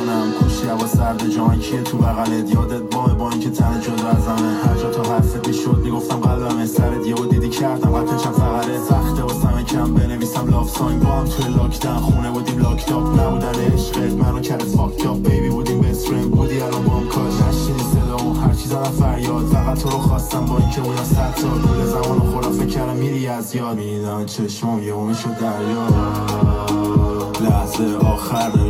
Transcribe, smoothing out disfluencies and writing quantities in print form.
میزنم کوشی هوا سرد جان کیه تو بغلت یادت با اینکه تن جدا ازمه هر جا تا حرفت میشد میگفتم قلبمه سرت یهو دیدی کردم قطعا چند فقره سخته واسمه کم بنویسم لاف سانگ با هم توی لاکدن خونه بودیم لاکتاپ نبودن عشقت منو کرد فاکت اپ بیبی بودیم بست فرند بودی الان با هم کاش نشینی صدامو هر چیزم فریاد فقط تو رو خواستم با اینکه بودم 100 سال طول زمان خودم فکر کردم میری از یاد میدم چشمام یهو میشد دریا لحظه آخر